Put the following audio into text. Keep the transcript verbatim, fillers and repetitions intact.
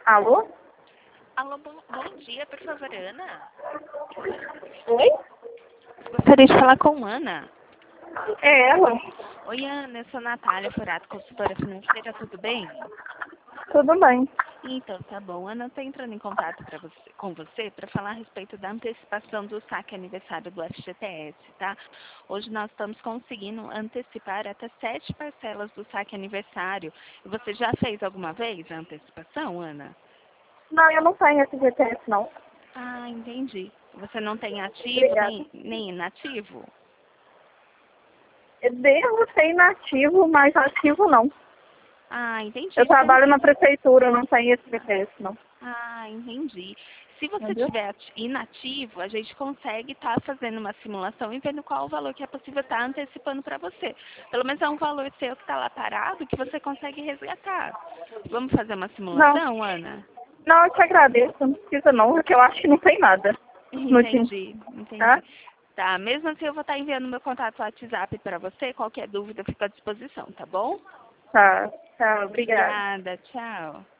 Alô? Alô, bom, bom dia, por favor, Ana. Oi? Gostaria de falar com Ana. É ela. Oi, Ana, eu sou a Natália Forato, consultora financeira, tudo bem? Tudo bem. Então, tá bom. Ana, eu tô entrando em contato pra você, com você para falar a respeito da antecipação do saque aniversário do F G T S, tá? Hoje nós estamos conseguindo antecipar até sete parcelas do saque aniversário. E você já fez alguma vez a antecipação, Ana? Não, eu não tenho esse G P S, não. Ah, entendi. Você não tem ativo Obrigada. nem, nem inativo? Eu devo ser inativo, mas ativo não. Ah, entendi. Eu Você não trabalho tem... na prefeitura, eu não tenho esse G P S, não. Ah, entendi. Se você Entendeu? tiver ati- inativo, a gente consegue estar fazendo uma simulação e vendo qual o valor que é possível estar antecipando para você. Pelo menos é um valor seu que está lá parado que você consegue resgatar. Vamos fazer uma Não. simulação, Ana? Não, eu te agradeço. Não precisa não, porque eu acho que não tem nada no time. Entendi, Tá? entendi. Tá, mesmo assim eu vou estar enviando meu contato WhatsApp para você. Qualquer dúvida fica à disposição, tá bom? Tá. Tá, obrigada. Obrigada, tchau.